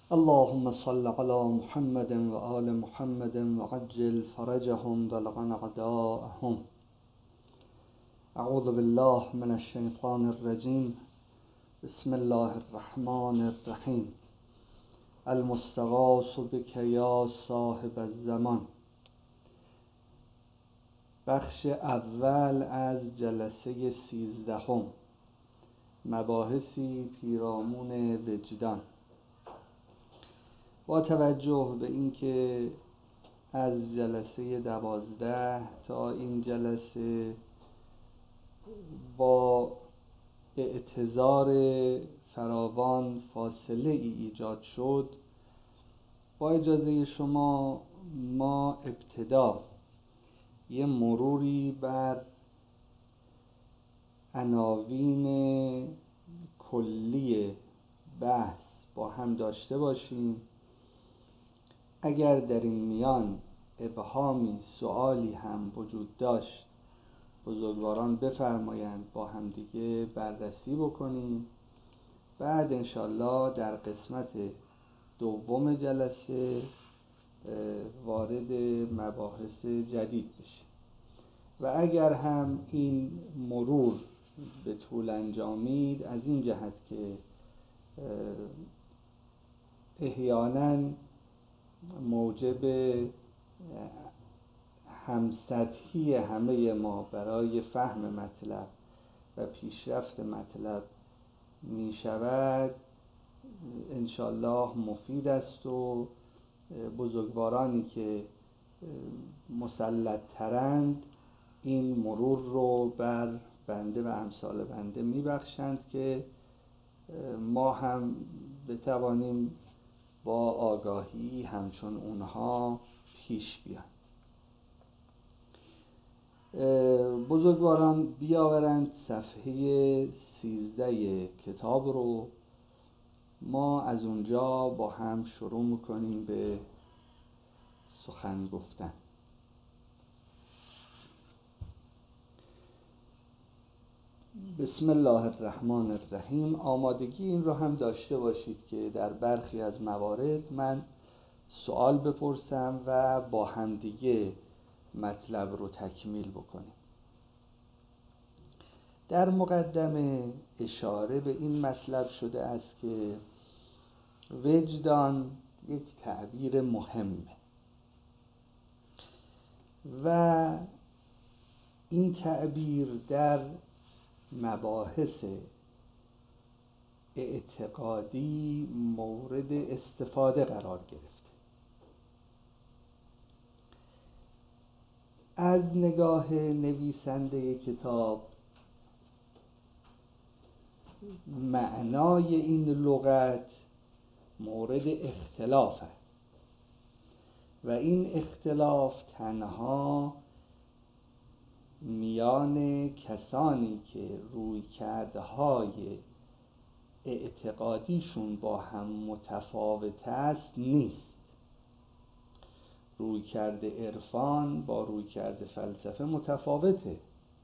اللهم صل على محمد وآل محمد وعجل فرجهم والغن أعداءهم. أعوذ بالله من الشيطان الرجيم. بسم الله الرحمن الرحیم. المستغاث بك یا صاحب الزمان. بخش اول از جلسه 13، مباحثی پیرامون وجدان. با توجه به اینکه از جلسه 12 تا این جلسه با اعتذار فراوان فاصله ای ایجاد شد، با اجازه شما ما ابتدا یه مروری بر عناوین کلی بحث با هم داشته باشیم. اگر در این میان ابهامی، سوالی هم وجود داشت، بزرگواران بفرمایند با هم دیگه بررسی بکنیم. بعد انشالله در قسمت دوم جلسه وارد مباحث جدید بشیم. و اگر هم این مرور به طول انجامید، از این جهت که احیانا موجب همسطحی همه ما برای فهم مطلب و پیشرفت مطلب می شود، انشالله مفید است و بزرگوارانی که مسلط ترند این مرور رو بر بنده و امثال بنده می بخشند که ما هم بتوانیم با آگاهی همچون اونها پیش بیان. بزرگواران بیاورند صفحه 13 کتاب رو، ما از اونجا با هم شروع میکنیم به سخن گفتن. بسم الله الرحمن الرحیم. آمادگی این رو هم داشته باشید که در برخی از موارد من سوال بپرسم و با همدیگه مطلب رو تکمیل بکنیم. در مقدمه اشاره به این مطلب شده است که وجدان یک تعبیر مهمه و این تعبیر در مباحث اعتقادی مورد استفاده قرار گرفته. از نگاه نویسنده کتاب معنای این لغت مورد اختلاف است و این اختلاف تنها میان کسانی که رویکردهای اعتقادیشون با هم متفاوت است نیست. رویکرد عرفان با رویکرد فلسفه متفاوته.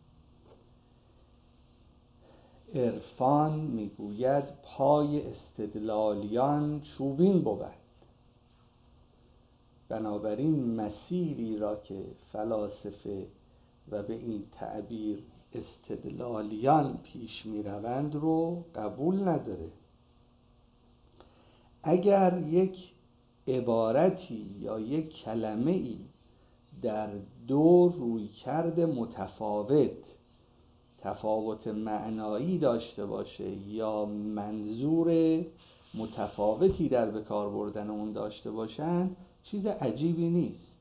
عرفان میگوید پای استدلالیان چوبین بود، بنابراین مسیری را که فلاسفه و به این تعبیر استدلالیان پیش می روند رو قبول نداره. اگر یک عبارتی یا یک کلمه ای در دو رویکرد متفاوت تفاوت معنایی داشته باشه یا منظور متفاوتی در به کار بردن اون داشته باشند، چیز عجیبی نیست.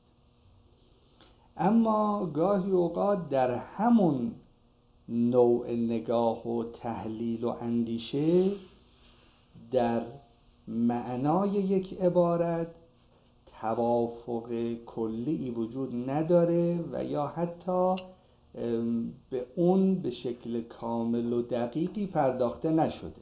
اما گاهی اوقات در همون نوع نگاه و تحلیل و اندیشه در معنای یک عبارت توافق کلی وجود نداره و یا حتی به اون به شکل کامل و دقیقی پرداخته نشده.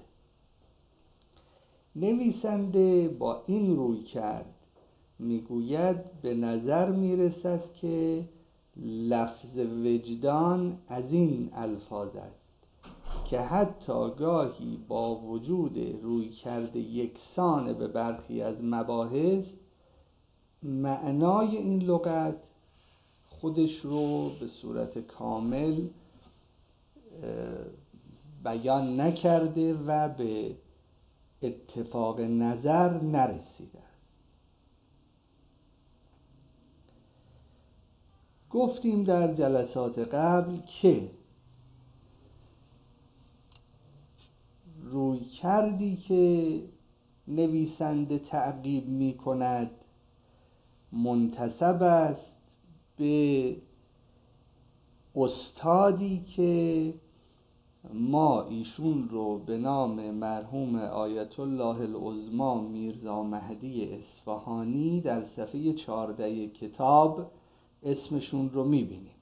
نویسنده با این روی کرد میگوید به نظر میرسد که لفظ وجدان از این الفاظ است که حتی گاهی با وجود رویکرد یکسان به برخی از مباحث، معنای این لغت خودش رو به صورت کامل بیان نکرده و به اتفاق نظر نرسیده است. گفتیم در جلسات قبل که روی کردی که نویسنده تعقیب می کند منتسب است به استادی که ما ایشون رو به نام مرحوم آیت الله العظمی میرزا مهدی اصفهانی در صفحه 14 کتاب اسمشون رو میبینیم.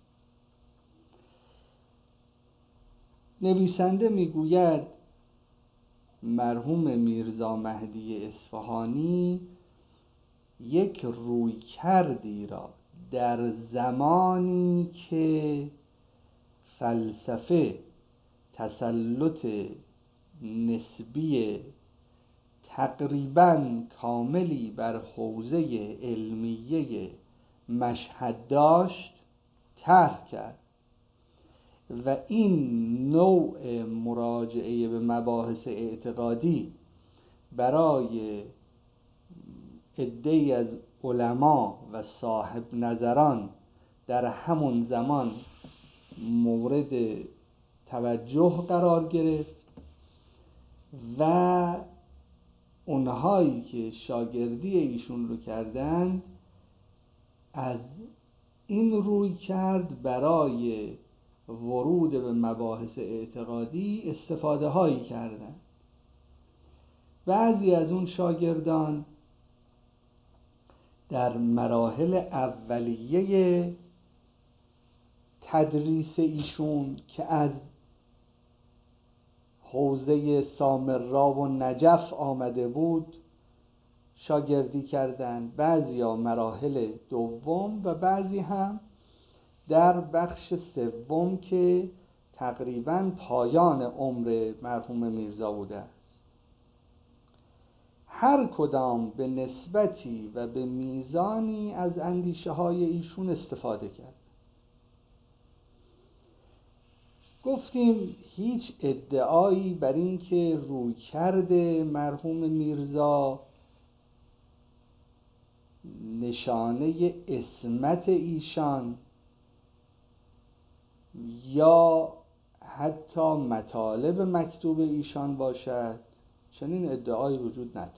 نویسنده میگوید مرحوم میرزا مهدی اصفهانی یک رویکردی را در زمانی که فلسفه تسلط نسبی تقریباً کاملی بر حوزه علمیه مشهد داشت طرح کرد و این نوع مراجعه به مباحث اعتقادی برای عده‌ای از علما و صاحب نظران در همون زمان مورد توجه قرار گرفت و اونهایی که شاگردی ایشون رو کردند از این روی کرد برای ورود به مباحث اعتقادی استفاده هایی کردند. بعضی از اون شاگردان در مراحل اولیه تدریس ایشون که از حوزه سامرا و نجف آمده بود شاگردی کردند، بعضی ها مراحل دوم و بعضی هم در بخش سوم که تقریباً پایان عمر مرحوم میرزا بوده است. هر کدام به نسبتی و به میزانی از اندیشه های ایشون استفاده کرد. گفتیم هیچ ادعایی بر این که رویکرد مرحوم میرزا نشانه عصمت ایشان یا حتی مطالب مکتوب ایشان باشد، چنین ادعایی وجود نداره.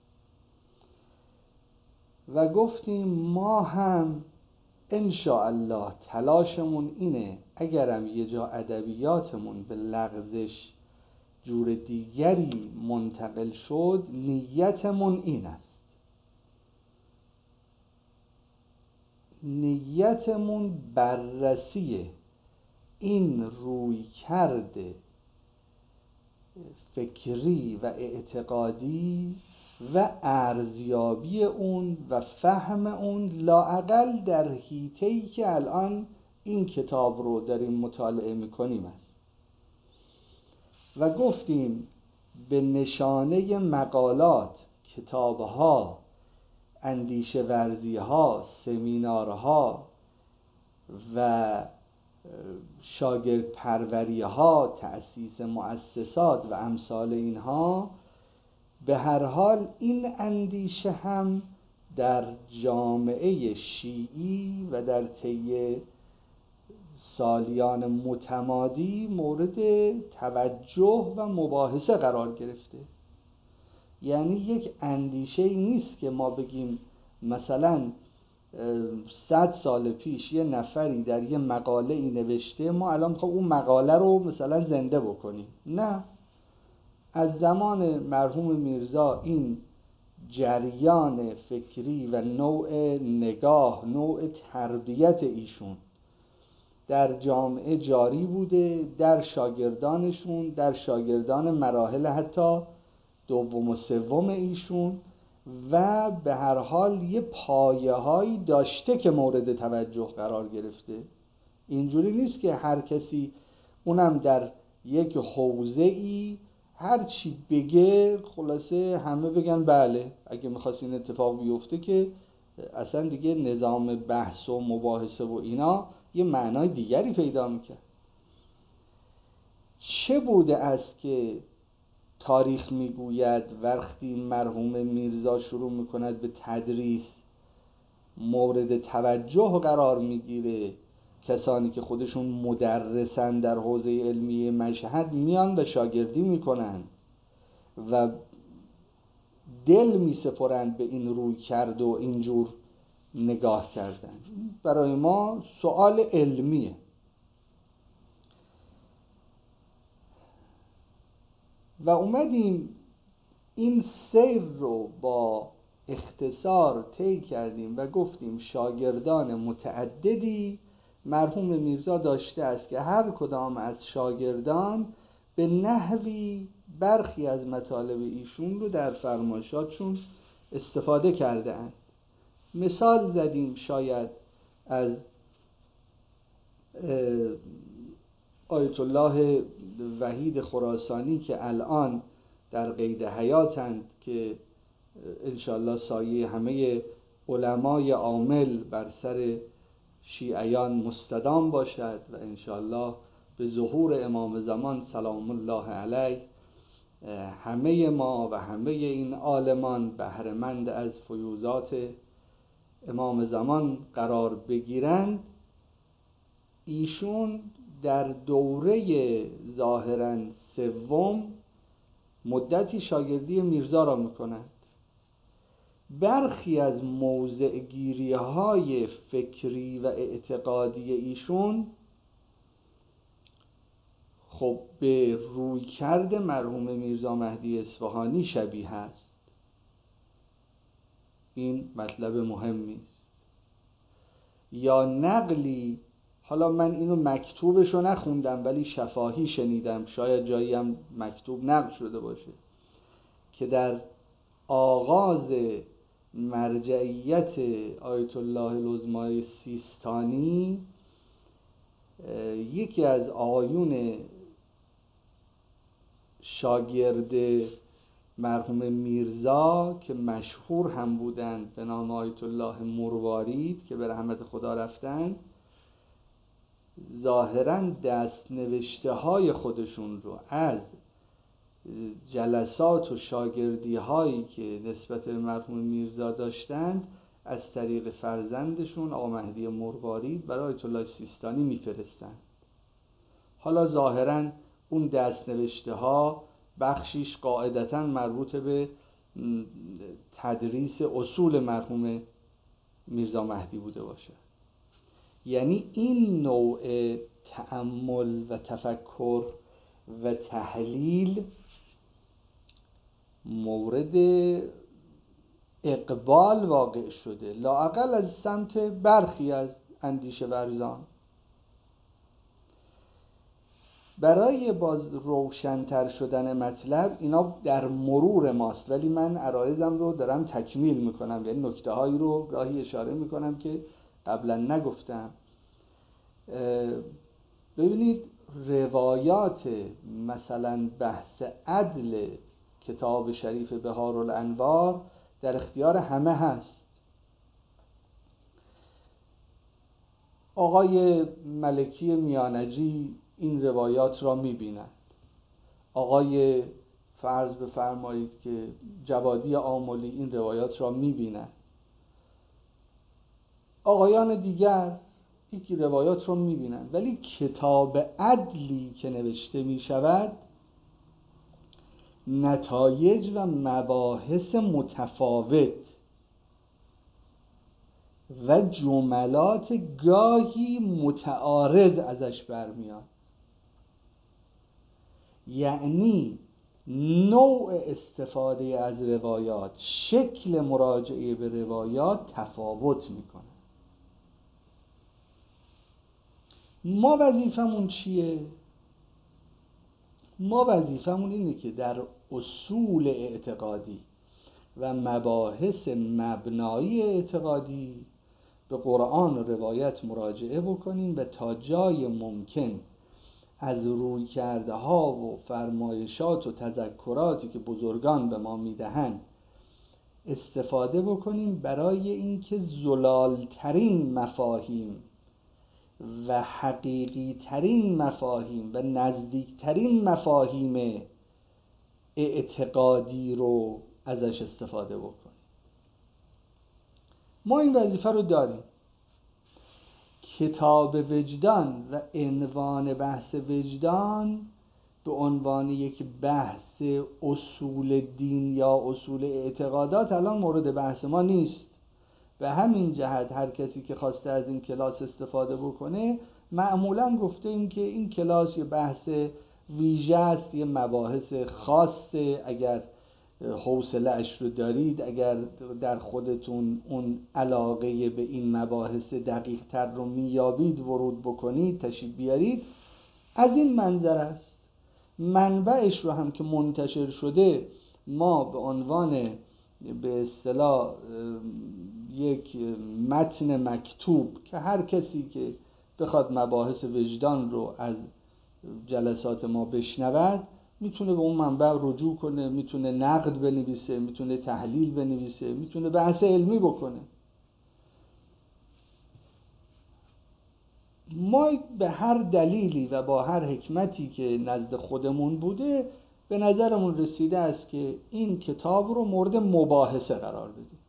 و گفتیم ما هم انشاءالله تلاشمون اینه اگرم یه جا ادبیاتمون به لغزش جور دیگری منتقل شد، نیتمون این است، نیتمون بررسی این رویکرد فکری و اعتقادی و ارزیابی اون و فهم اون لااقل در حیطه‌ای که الان این کتاب رو داریم مطالعه میکنیم است. و گفتیم به نشانه مقالات، کتابها، اندیشه ورزیها، سمینارها و شاگرد پروریها، تأسیس مؤسسات و امثال اینها، به هر حال این اندیشه هم در جامعه شیعی و در طی سالیان متمادی مورد توجه و مباحثه قرار گرفته. یعنی یک اندیشه ای نیست که ما بگیم مثلا 100 سال پیش یه نفری در یه مقاله ای نوشته ما الان میخوایم اون مقاله رو مثلا زنده بکنیم. نه، از زمان مرحوم میرزا این جریان فکری و نوع نگاه، نوع تربیت ایشون در جامعه جاری بوده، در شاگردانشون، در شاگردان مراحل حتی دوم و سوم ایشون، و به هر حال یه پایه هایی داشته که مورد توجه قرار گرفته. اینجوری نیست که هر کسی اونم در یک حوزه‌ای هر چی بگه خلاصه همه بگن بله. اگه میخواست این اتفاق بیفته که اصلا دیگه نظام بحث و مباحثه و اینا یه معنای دیگری پیدا میکرد. چه بوده است که تاریخ میگوید وقتی مرحوم میرزا شروع میکند به تدریس مورد توجه قرار میگیره، کسانی که خودشون مدرسن در حوزه علمی مشهد میان و شاگردی میکنن و دل میسپرند به این روی کرد و اینجور نگاه کردن. برای ما سوال علمیه. و اومدیم این سیر رو با اختصار طی کردیم و گفتیم شاگردان متعددی مرحوم میرزا داشته است که هر کدام از شاگردان به نحوی برخی از مطالب ایشون رو در فرمایشاتشون استفاده کرده اند. مثال زدیم شاید از آیت الله وحید خراسانی که الان در قید حیاتند، که انشاءالله سایه همه علمای عامل بر سر شیعیان مستدام باشد و انشاءالله به ظهور امام زمان سلام الله علیه همه ما و همه این عالمان بهره‌مند از فیوضات امام زمان قرار بگیرند. ایشون در دوره ظاهراً سوم مدتی شاگردی میرزا را میکنند. برخی از موضع‌گیری های فکری و اعتقادی ایشون خب به رویکرد مرحوم میرزا مهدی اصفهانی شبیه است. این مطلب مهمی است. یا نقلی، حالا من اینو مکتوبشو نخوندم ولی شفاهی شنیدم، شاید جایی هم مکتوب نقل شده باشه، که در آغاز مرجعیت آیت الله العظمای سیستانی یکی از آقایون شاگرد مرحوم میرزا که مشهور هم بودند به نام آیت الله مروارید که به رحمت خدا رفتند، ظاهراً دست نوشته های خودشون رو از جلسات و شاگردی هایی که نسبت به مرحوم میرزا داشتند از طریق فرزندشون آقا مهدی مروارید برای آیت الله سیستانی میفرستند. حالا ظاهراً اون دست نوشته ها بخشیش قاعدتاً مربوط به تدریس اصول مرحوم میرزا مهدی بوده باشه. یعنی این نوع تأمل و تفکر و تحلیل مورد اقبال واقع شده، لااقل از سمت برخی از اندیشه ورزان. برای باز روشن‌تر شدن مطلب اینا در مرور ماست، ولی من عرایضم رو دارم تکمیل میکنم، یعنی نکته هایی رو گاهی اشاره میکنم که قبلا نگفتم. ببینید روایات مثلا بحث عدل کتاب شریف بهارالانوار در اختیار همه هست. آقای ملکی میانجی این روایات را میبیند، آقای فرض بفرمایید که جوادی آملی این روایات را میبیند، آقایان دیگر یکی روایات رو میبینند، ولی کتاب عدلی که نوشته میشود نتایج و مباحث متفاوت و جملات گاهی متعارض ازش برمیاد. یعنی نوع استفاده از روایات، شکل مراجعه به روایات تفاوت میکنه. ما وظیفمون چیه؟ ما وظیفمون اینه که در اصول اعتقادی و مباحث مبنایی اعتقادی به قرآن و روایت مراجعه بکنیم و تا جای ممکن از رویکردها و فرمایشات و تذکراتی که بزرگان به ما میدهند استفاده بکنیم برای اینکه زلالترین مفاهیم و حقیقی ترین مفاهیم و نزدیکترین مفاهیم اعتقادی رو ازش استفاده بکنیم. ما این وظیفه رو داریم. کتاب وجدان و عنوان بحث وجدان به عنوان یک بحث اصول دین یا اصول اعتقادات الان مورد بحث ما نیست. به همین جهت هر کسی که خواسته از این کلاس استفاده بکنه معمولا گفته این که این کلاس یه بحث ویژه است، یه مباحث خاصه. اگر حوصله اش رو دارید، اگر در خودتون اون علاقه به این مباحث دقیق تر رو میابید، ورود بکنید، تشریف بیارید. از این منظر است. منبعش رو هم که منتشر شده ما به عنوان به اصطلاح یک متن مکتوب که هر کسی که بخواد مباحث وجدان رو از جلسات ما بشنود میتونه به اون منبع رجوع کنه، میتونه نقد بنویسه، میتونه تحلیل بنویسه، میتونه بحث علمی بکنه. ما به هر دلیلی و با هر حکمتی که نزد خودمون بوده به نظرمون رسیده است که این کتاب رو مورد مباحثه قرار بدیم.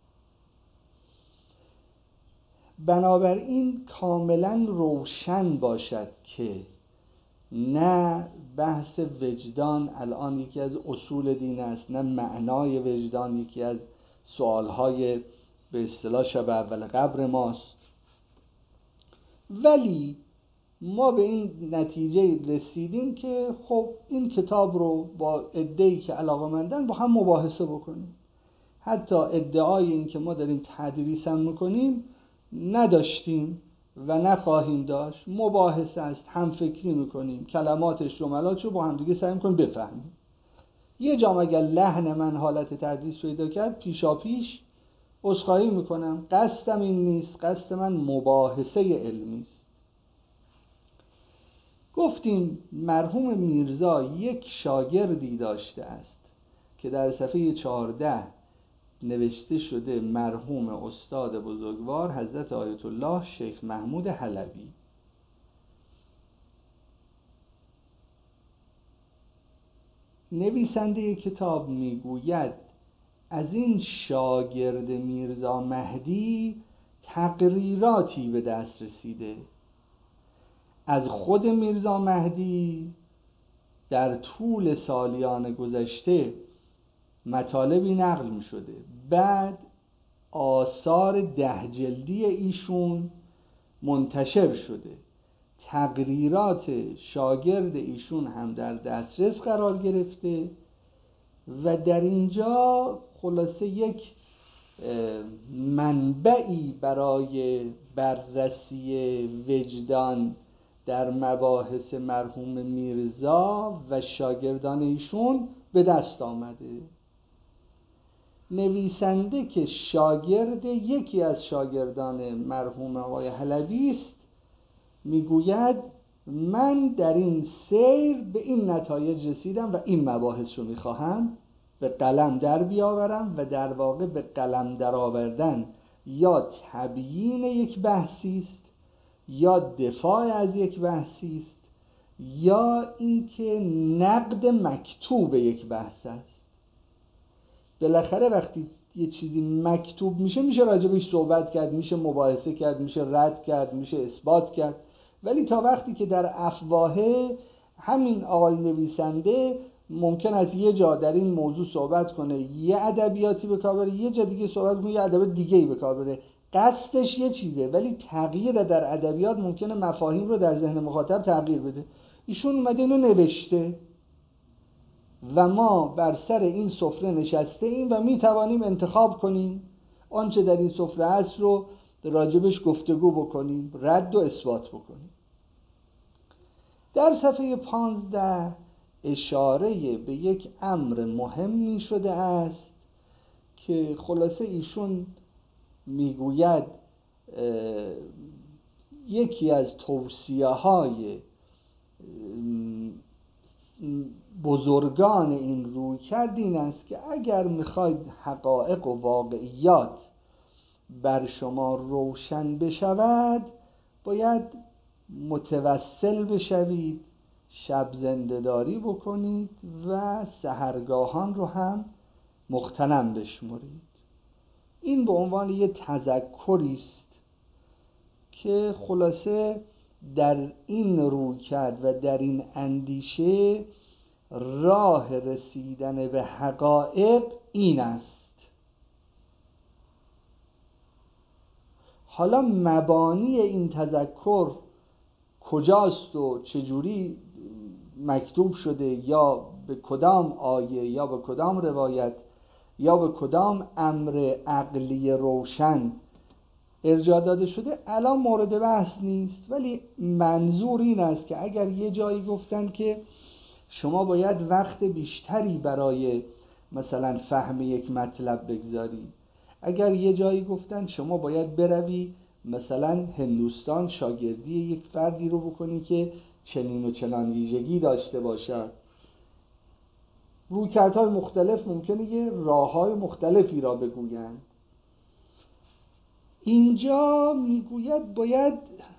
بنابراین کاملا روشن باشد که نه بحث وجدان الان یکی از اصول دین است، نه معنای وجدان یکی از سوالهای به اصطلاح شب اول قبر ماست. ولی ما به این نتیجه رسیدیم که خب این کتاب رو با عده‌ای که علاقه‌مندن با هم مباحثه بکنیم. حتی ادعای این که ما داریم تدریس هم میکنیم نداشتیم و نخواهیم داشت. مباحثه است، هم فکری میکنیم، کلماتش جملاتش رو با هم دیگه سعی میکنیم بفهمیم. یه جام اگر لحن من حالت تدریس پیدا کرد پیشاپیش عذرخواهی میکنم، قصدم این نیست، قصد من مباحثه علمی است. گفتیم مرحوم میرزا یک شاگردی داشته است که در صفحه 14 نوشته شده مرحوم استاد بزرگوار حضرت آیت الله شیخ محمود حلبی. نویسنده کتاب میگوید از این شاگرد میرزا مهدی تقریراتی به دست رسیده. از خود میرزا مهدی در طول سالیان گذشته مطالبی نقل می شده. بعد آثار 10 جلدی ایشون منتشر شده. تقریرات شاگرد ایشون هم در دسترس قرار گرفته و در اینجا خلاصه یک منبعی برای بررسی وجدان در مباحث مرحوم میرزا و شاگردان ایشون به دست آمده. نویسنده که شاگرد یکی از شاگردان مرحوم آقای حلبی است میگوید من در این سیر به این نتایج رسیدم و این مباحث رو میخواهم به قلم در بیاورم و در واقع به قلم در آوردن یا تبیین یک بحثی است یا دفاع از یک بحثی است یا اینکه نقد مکتوب یک بحث است. بالاخره وقتی یه چیزی مکتوب میشه راجبش صحبت کرد، میشه مباحثه کرد، میشه رد کرد، میشه اثبات کرد. ولی تا وقتی که در افواهه همین آقای نویسنده ممکن است یه جا در این موضوع صحبت کنه یه ادبیاتی به کار بره، یه جا دیگه صحبت کنه یه ادبیات دیگه‌ای به کار بره، قصدش یه چیزه ولی تغییر در ادبیات ممکنه مفاهیم رو در ذهن مخاطب تغییر بده. ایشون اومده اینو نوشته و ما بر سر این سفره نشسته ایم و می توانیم انتخاب کنیم آنچه در این سفره است رو راجبش گفتگو بکنیم، رد و اثبات بکنیم. در صفحه 15 اشاره به یک امر مهمی شده است که خلاصه ایشون میگوید یکی از توصیه‌های بزرگان این روی کرد این است که اگر میخواید حقایق و واقعیات بر شما روشن بشود باید متوسل بشوید، شب زنده‌داری بکنید و سحرگاهان رو هم مغتنم بشمرید. این به عنوان یه تذکری است که خلاصه در این روی کرد و در این اندیشه راه رسیدن به حقایق این است. حالا مبانی این تذکر کجاست و چجوری مکتوب شده یا به کدام آیه یا به کدام روایت یا به کدام امر عقلی روشن ارجاع داده شده الان مورد بحث نیست، ولی منظور این است که اگر یه جایی گفتن که شما باید وقت بیشتری برای مثلا فهم یک مطلب بگذاری، اگر یه جایی گفتن شما باید بروی مثلا هندوستان شاگردی یک فردی رو بکنی که چنین و چنان ویژگی داشته باشد، رویکردهای مختلف ممکنه یه راههای مختلفی را بگویند. اینجا میگوید باید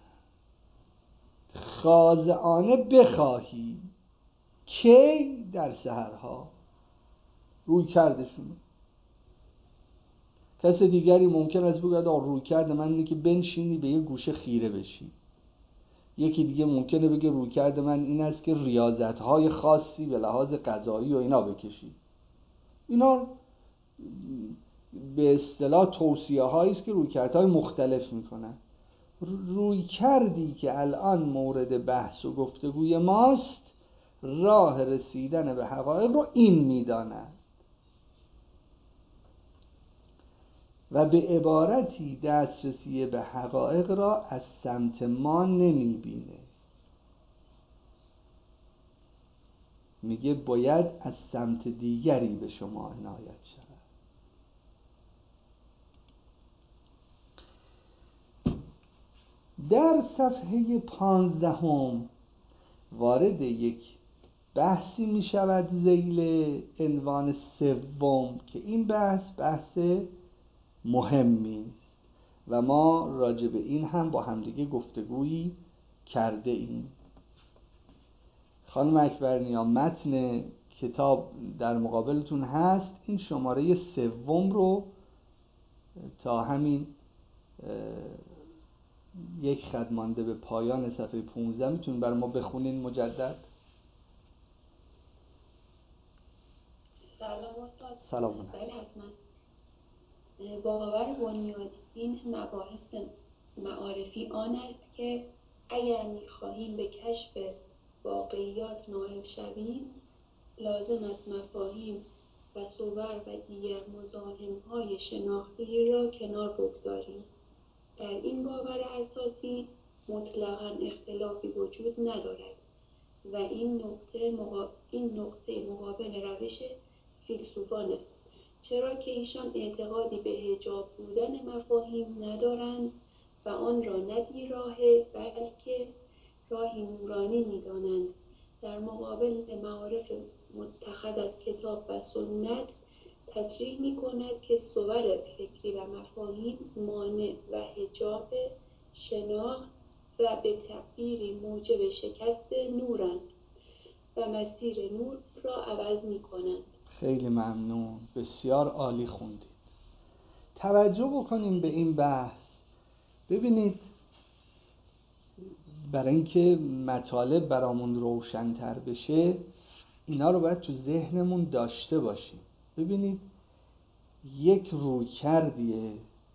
خاضعانه بخواهی کی در سحرها روی کردشون. کس دیگری ممکن است بگوید روی کرد من اینه که بنشینی به یه گوشه خیره بشی. یکی دیگه ممکنه بگه روی کرد من این است که ریاضت‌های خاصی به لحاظ غذایی و اینا بکشی. اینا به اصطلاح توصیه هایی است که رویکردهای مختلف میکنن. روی کردی که الان مورد بحث و گفتگوی ماست راه رسیدن به حقایق رو این میداند و به عبارتی دسترسی به حقایق را از سمت ما نمیبینه. میگه باید از سمت دیگری به شما عنایت شود. در صفحه 15 وارد یک بحثی می شود ذیل عنوان سوم که این بحث مهمی است و ما راجع به این هم با همدیگه گفتگویی کرده ایم. خانم اکبرنیا متن کتاب در مقابلتون هست. این شماره سوم رو تا همین یک خط مانده به پایان صفحه 15 میتونید برای ما بخونین مجدد؟ سلام استاد. سلام. بله حتما. باور بنیاد این مباحث معارفی آن است که اگر می‌خواهیم به کشف واقعیات نائل شویم لازم است مفاهیم و صور و دیگر مزاحم‌های شناختی را کنار بگذاریم. در این باور اساسی مطلقاً اختلافی وجود ندارد و این نقطه مقابل روش فیلسوفان است، چرا که ایشان اعتقادی به حجاب بودن مفاهیم ندارند و آن را نه بیراهه بلکه راهی نورانی می‌دانند. در مقابل معارف متخذ از کتاب و سنت تصریح می‌کند که صور فکری و مفاهیم مانع و حجاب شناخت و به تعبیری موجب شکست نورند و مسیر نور را عوض می‌کنند. خیلی ممنون، بسیار عالی خوندید. توجه بکنیم به این بحث. ببینید برای اینکه مطالب برامون روشن‌تر بشه اینا رو باید تو ذهنمون داشته باشیم. ببینید یک رویکردیه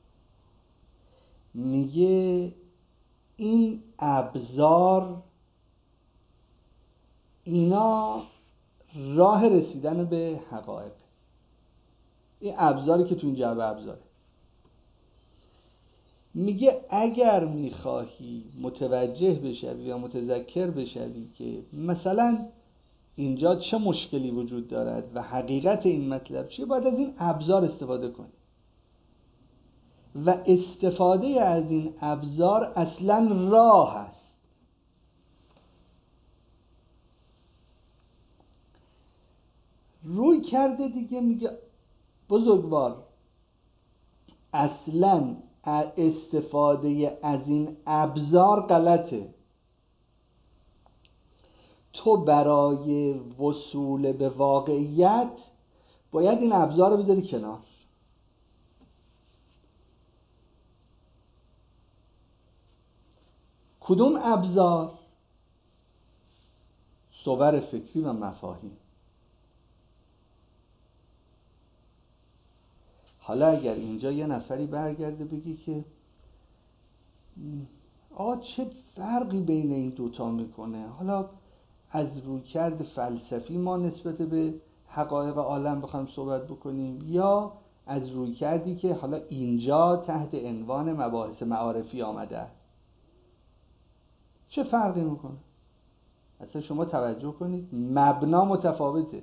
میگه این ابزار اینا راه رسیدن به حقایق. این ابزاری که تو این جعبه ابزاره، میگه اگر میخواهی متوجه بشوی یا متذکر بشوی که مثلا اینجا چه مشکلی وجود دارد و حقیقت این مطلب چیه، باید از این ابزار استفاده کنی و استفاده از این ابزار اصلا راه است. روی کرده دیگه میگه بزرگوار اصلا استفاده از این ابزار غلطه، تو برای وصول به واقعیت باید این ابزار رو بذاری کنار. کدوم ابزار؟ صور فکری و مفاهیم. حالا اگر اینجا یه نفری برگرده بگی که آقا چه فرقی بین این دوتا میکنه، حالا از رویکرد فلسفی ما نسبت به حقایق عالم بخوایم صحبت بکنیم یا از رویکردی که حالا اینجا تحت عنوان مباحث معارفی آمده است، چه فرقی میکنه؟ اصلا شما توجه کنید مبنا متفاوته.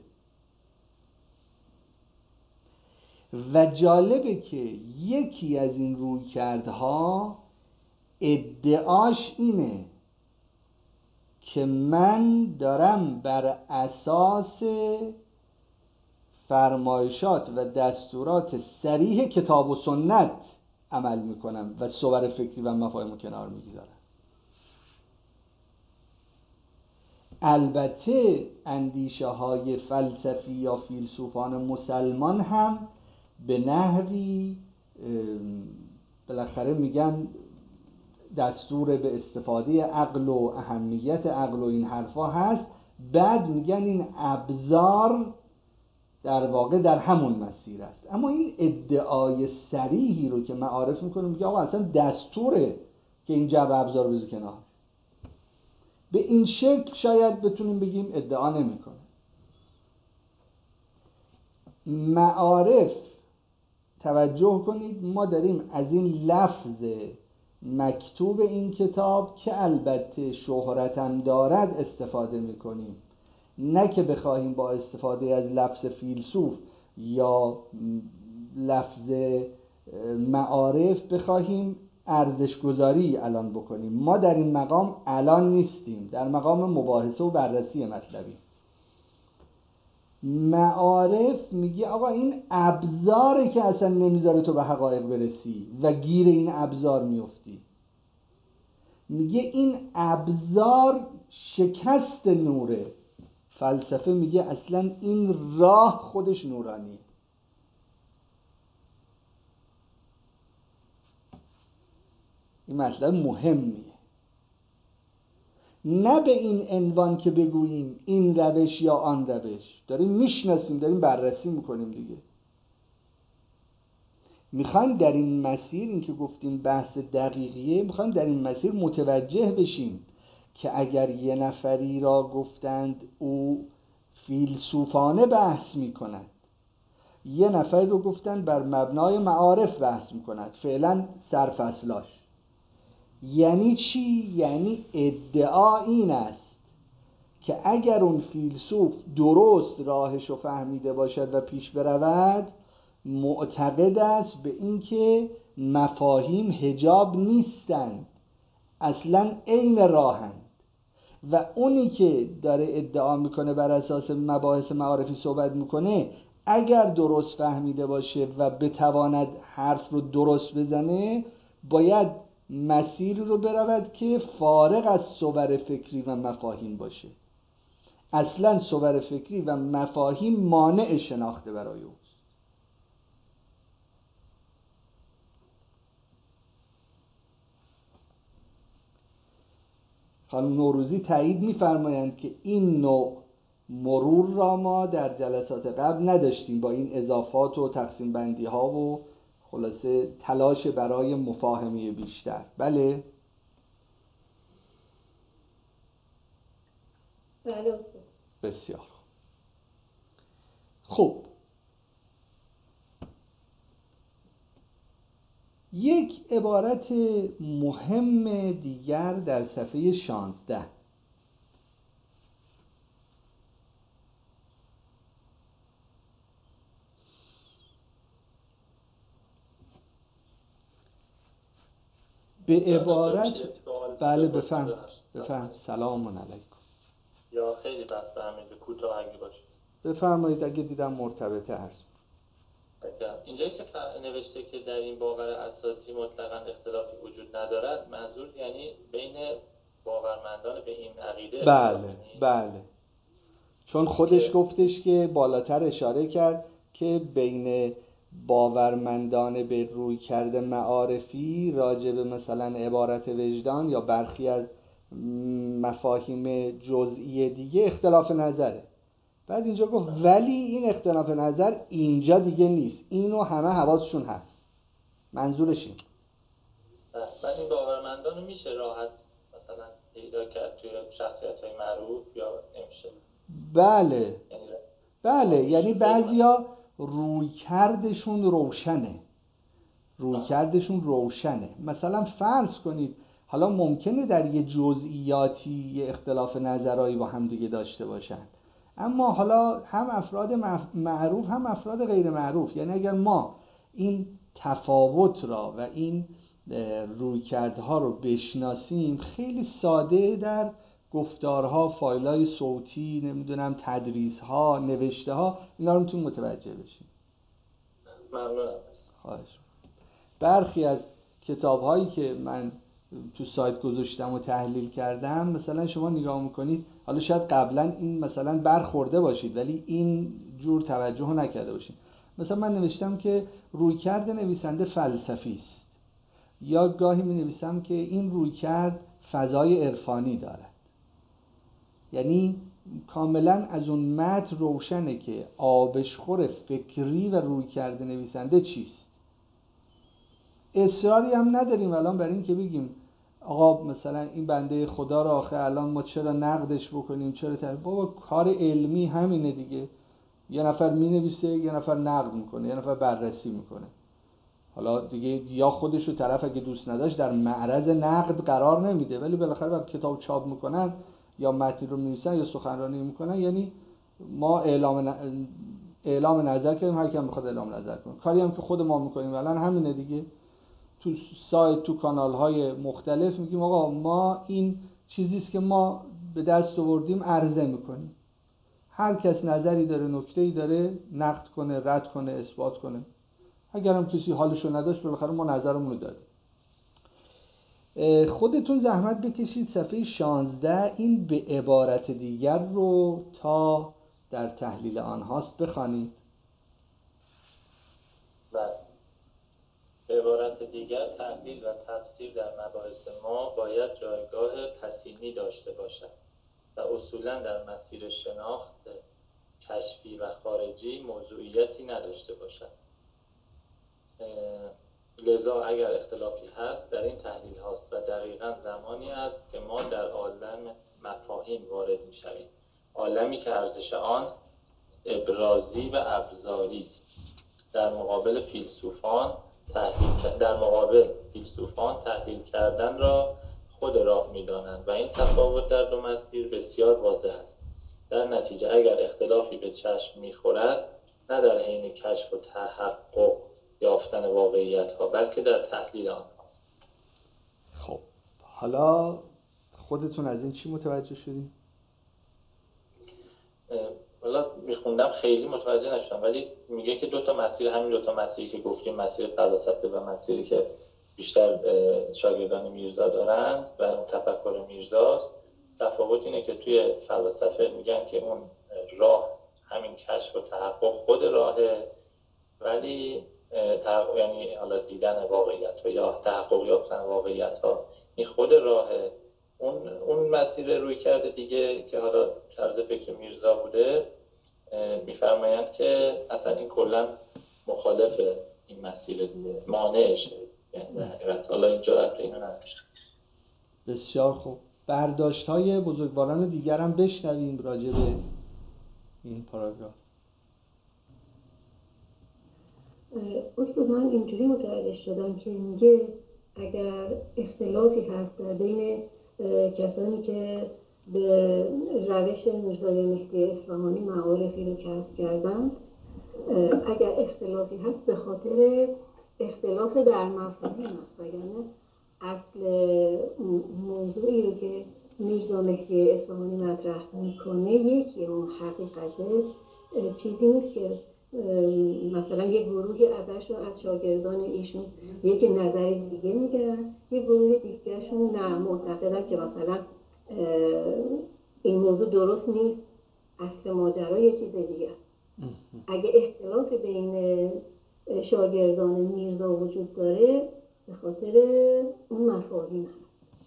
و جالبه که یکی از این رویکردها ادعاش اینه که من دارم بر اساس فرمایشات و دستورات صریح کتاب و سنت عمل میکنم و صور فکری و مفاهیم رو کنار میگذارم. البته اندیشه های فلسفی یا فیلسوفان مسلمان هم به نحوی بالاخره میگن دستور به استفاده عقل و اهمیت عقل و این حرفا هست، بعد میگن این ابزار در واقع در همون مسیر است. اما این ادعای صریحی رو که معارف میکنه میگه آقا اصلا دستوره که این جبه ابزار بذاری کنار، به این شکل شاید بتونیم بگیم ادعا نمیکنه. معارف توجه کنید ما داریم از این لفظ مکتوب این کتاب که البته شهرتم دارد استفاده میکنیم، نه که بخواهیم با استفاده از لفظ فیلسوف یا لفظ معارف بخواهیم ارزشگذاری الان بکنیم. ما در این مقام الان نیستیم، در مقام مباحثه و بررسی مطلبی. معارف میگه آقا این ابزاره که اصلا نمیذاره تو به حقایق برسی و گیر این ابزار میفتی. میگه این ابزار شکست نوره. فلسفه میگه اصلا این راه خودش نورانیه. این مطلب مهمیه. نه به این عنوان که بگوییم این روش یا آن روش، داریم میشناسیم، داریم بررسی میکنیم دیگه. میخوایم در این مسیر، این که گفتیم بحث دقیقیه، میخوایم در این مسیر متوجه بشیم که اگر یه نفری را گفتند او فیلسوفانه بحث میکند، یه نفری رو گفتند بر مبنای معارف بحث میکند، فعلا سرفصلاش یعنی چی؟ یعنی ادعا این است که اگر اون فیلسوف درست راهش رو فهمیده باشد و پیش برود، معتقد است به اینکه مفاهیم حجاب نیستند، اصلا عین راهند. و اونی که داره ادعا میکنه بر اساس مباحث معارفی صحبت میکنه، اگر درست فهمیده باشه و بتواند حرف رو درست بزنه، باید مسیر رو برود که فارغ از صور فکری و مفاهیم باشه. اصلا صور فکری و مفاهیم مانع شناخته برای اوست. خانم نوروزی تایید می‌فرمایند که این نوع مرور را ما در جلسات قبل نداشتیم با این اضافات و تقسیم بندی ها و خلاصه تلاش برای مفاهمه بیشتر. بله؟ بله. بسیار خوب. یک عبارت مهم دیگر در صفحه 16. به عبارت بله بفهم. سلام علیکم. یا خیلی بس به همین کوتاه اگه باشه. بفرمایید اگه دیدم مرتبطه عرض. اینجایی که نوشته که در این باور اساسی مطلقاً اختلافی وجود ندارد، منظور یعنی بین باورمندان به این عقیده؟ بله چون خودش گفتش که بالاتر اشاره کرد که بین باورمندان به روی کرده معارفی راجع به مثلا عبارت وجدان یا برخی از مفاهیم جزئی دیگه اختلاف نظره. بعد اینجا گفت ولی این اختلاف نظر اینجا دیگه نیست، اینو همه حواسشون هست. منظورش این. بعد این باورمندان میشه راحت مثلا پیدا کرد توی شخصیت‌های معروف یا نمیشه؟ بله یعنی بعضیا رویکردشون روشنه. مثلا فرض کنید حالا ممکنه در یه جزئیاتی یه اختلاف نظرهایی با هم دیگه داشته باشن، اما حالا هم افراد معروف هم افراد غیر معروف، یعنی اگر ما این تفاوت را و این رویکردها رو بشناسیم، خیلی ساده در گفتارها، فایل‌های صوتی، نمیدونم تدریس‌ها، نوشته‌ها، اینا رو میتونیم متوجه بشیم. ممنونم. خواهش. برخی از کتاب‌هایی که من تو سایت گذاشتم و تحلیل کردم، مثلا شما نگاه میکنید، حالا شاید قبلا این مثلا برخورده باشید ولی این جور توجه نکرده باشید. مثلا من نوشتم که رویکرد نویسنده فلسفی است، یا گاهی می نویسم که این رویکرد فضای عرفانی دارد. یعنی کاملا از اون متن روشنه که آبشخور فکری و رویکرد نویسنده چیست. اصراری هم نداریم الان برای این که بگیم آقا مثلا این بنده خدا را آخه الان ما چرا نقدش بکنیم، چرا بابا کار علمی همینه دیگه. یه نفر می نویسه، یه نفر نقد میکنه، یه نفر بررسی میکنه. حالا دیگه یا خودش رو طرف اگه دوست نداشت در معرض نقد قرار نمیده، ولی بالاخره وقتی کتاب چاپ میکنن یا متن رو می‌نویسن یا سخنرانی میکنن، یعنی ما اعلام نظر کردیم، هر کی هم بخواد اعلام نظر کنه. کاری هم که خود ما میکنیم الان همینه دیگه. تو سایت، تو کانال‌های مختلف میگیم آقا ما این چیزی است که ما به دست آوردیم عرضه میکنیم. هر کس نظری داره، نکته‌ای داره، نقد کنه، رد کنه، اثبات کنه. اگر هم کسی حالشو نداشت بالاخره ما نظرمون رو دادیم. خودتون زحمت بکشید صفحه 16 این به عبارت دیگر رو تا در تحلیل آنهاست بخوانید. بله. به عبارت دیگر تحلیل و تفسیر در مباحث ما باید جایگاه پسینی داشته باشد و اصولاً در مسیر شناخت کشفی و خارجی موضوعیتی نداشته باشد. لذا اگر اختلافی هست در این تحلیل هاست و دقیقاً زمانی است که ما در عالم مفاهیم وارد می شویم، عالمی که ارزش آن ابرازی و ابزاری است. در مقابل فیلسوفان تحلیل کردن را خود راه می دانند و این تفاوت در دو مسیر بسیار واضح است. در نتیجه اگر اختلافی به چشم می خورد، نه در حین کشف و تحقق یافتن واقعیت ها بلکه در تحلیل آنهاست. خب حالا خودتون از این چی متوجه شدین؟ حالا میخوندم خیلی متوجه نشدم، ولی میگه که همین دو تا مسیری که گفتیم، مسیر فلسفه و مسیری که بیشتر شاگردان میرزا دارند و اون تفکر میرزاست، تفاوت اینه که توی فلسفه میگن که اون راه همین کشف و تحقق خود راهه، ولی یعنی حالا دیدن واقعیت ها یا تحقق یافتن واقعیت ها این خود راهه. اون مسیر روی کرده دیگه که حالا طرز فکر میرزا بوده، میفرمایند که اصلا این کلا مخالف این مسیر دیگه، مانعشه. یعنی حالا این جرأت اینو نداشت. بسیار خوب. برداشت های بزرگواران دیگر هم بشنویم راجع به این پاراگراف. استاد من اینجوری متوجه شدم که میگه اگر اختلافی هست در بین کسانی که به روش میرزای مهدی اصفهانی معارفی رو کسب کردن، اگر اختلافی هست به خاطر اختلاف در مفاهیم است، وگرنه اصل موضوعی رو که میرزا مهدی اصفهانی مطرح میکنه یکی اون حقیقته چیزی نیست که مثلا یک گروهی ازشون از شاگردان ایشون یک نظر دیگه میگن، یک گروه دیگهشون نه، معتقدن که مثلا این موضوع درست نیست، اصل ماجرا یه چیز دیگه. اگه اختلاف بین شاگردان میرزا وجود داره به خاطر اون مفاهیم هست.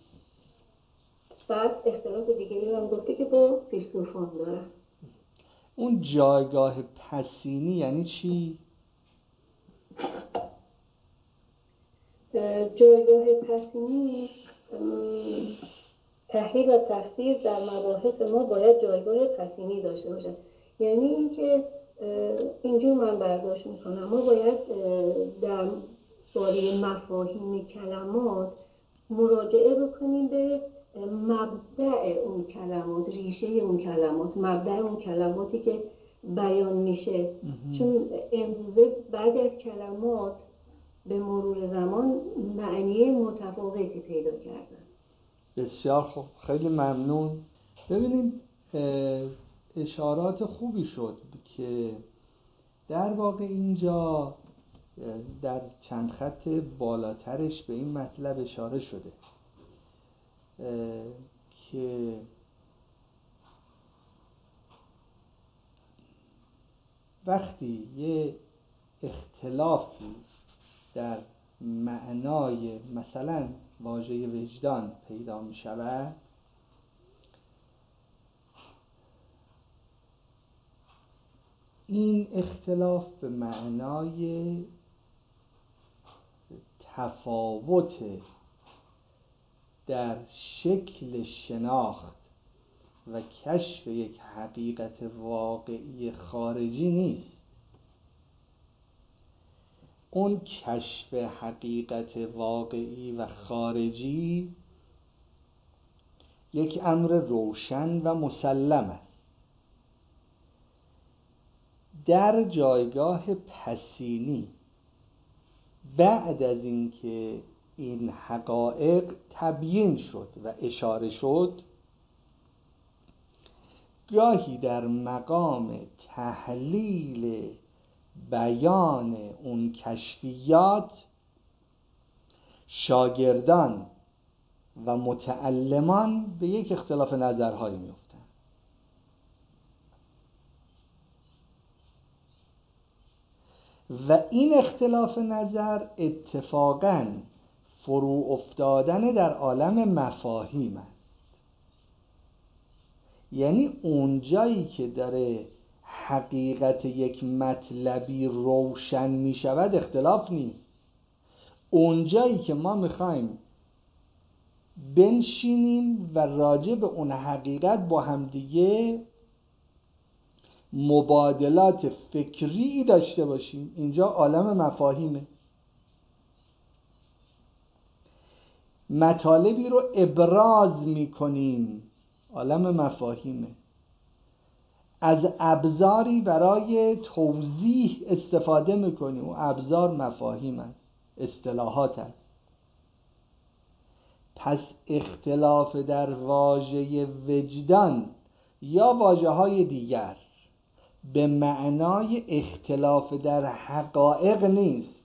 بعد اختلاف دیگه ای هم گفته که با فیلسوفان دارن. اون جایگاه پسینی یعنی چی؟ جایگاه پسینی، تحلیل و تفسیر در مباحث ما باید جایگاه پسینی داشته باشه. یعنی اینکه اینجور من برداشت میکنم ما باید در باره مفاهیم کلمات مراجعه بکنیم به مبدأ اون کلمات، ریشه اون کلمات، مبدأ اون کلماتی که بیان میشه. چون امروزه بعضی از کلمات به مرور زمان معنی متفاوتی پیدا کردن. بسیار خوب، خیلی ممنون. ببینید اشارات خوبی شد که در واقع اینجا در چند خط بالاترش به این مطلب اشاره شده که وقتی یه اختلافی در معنای مثلا واژه وجدان پیدا می شود، این اختلاف به معنای تفاوت در شکل شناخت و کشف یک حقیقت واقعی خارجی نیست. اون کشف حقیقت واقعی و خارجی یک امر روشن و مسلم است. در جایگاه پسینی بعد از اینکه این حقایق تبیین شد و اشاره شد، گاهی در مقام تحلیل بیان اون کشفیات شاگردان و متعلمان به یک اختلاف نظرهایی می‌افتند و این اختلاف نظر اتفاقاً فرو افتادن در عالم مفاهیم است. یعنی اون جایی که داره حقیقت یک مطلبی روشن می شود اختلاف نیست. اون جایی که ما میخوایم بنشینیم و راجع به اون حقیقت با همدیگه مبادلات فکری داشته باشیم، اینجا عالم مفاهیمه. مطالبی رو ابراز میکنیم، عالم مفاهیمه. از ابزاری برای توضیح استفاده میکنیم و ابزار مفاهیم است، اصطلاحات است. پس اختلاف در واژه وجدان یا واژه‌های دیگر به معنای اختلاف در حقایق نیست.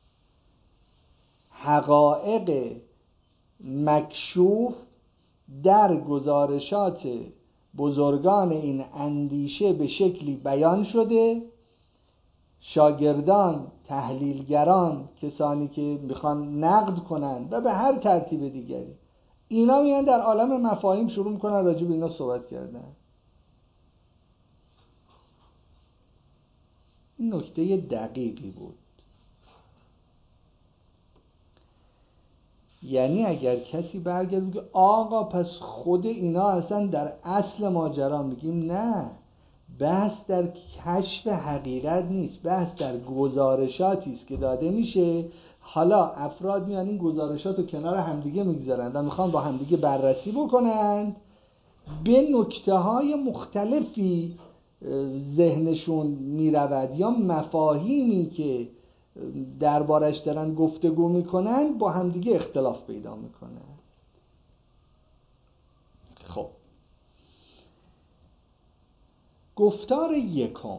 حقایق مکشوف در گزارشات بزرگان این اندیشه به شکلی بیان شده. شاگردان، تحلیلگران، کسانی که میخوان نقد کنن و به هر ترتیب دیگری، اینا میان در عالم مفاهیم شروع میکنن راجع به اینا صحبت کردن. این نکته دقیقی بود. یعنی اگر کسی برگرد بگه آقا پس خود اینا اصلا در اصل ماجرا، میگیم نه، بحث در کشف حقیقت نیست، بحث در گزارشاتی است که داده میشه. حالا افراد میان این گزارشات رو کنار همدیگه میگذارن و میخوان با همدیگه بررسی بکنند، به نکته‌های مختلفی ذهنشون میرود یا مفاهیمی که دربارش دارن گفتگو میکنن با همدیگه اختلاف پیدا میکنن. خب گفتار یکم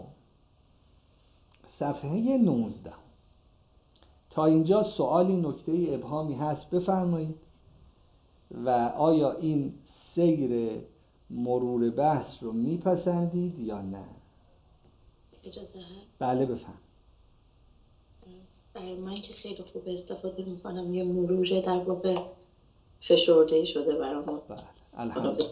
صفحه 19. تا اینجا سوالی، نکته ابهامی هست بفرمایید. و آیا این سیر مرور بحث رو میپسندید یا نه؟ اجازه هست؟ بله بفهم. برای من که خیلی خوب استفاده میکنم، یه مروره در واقع فشرده شده برای ما. بله الحمدلله.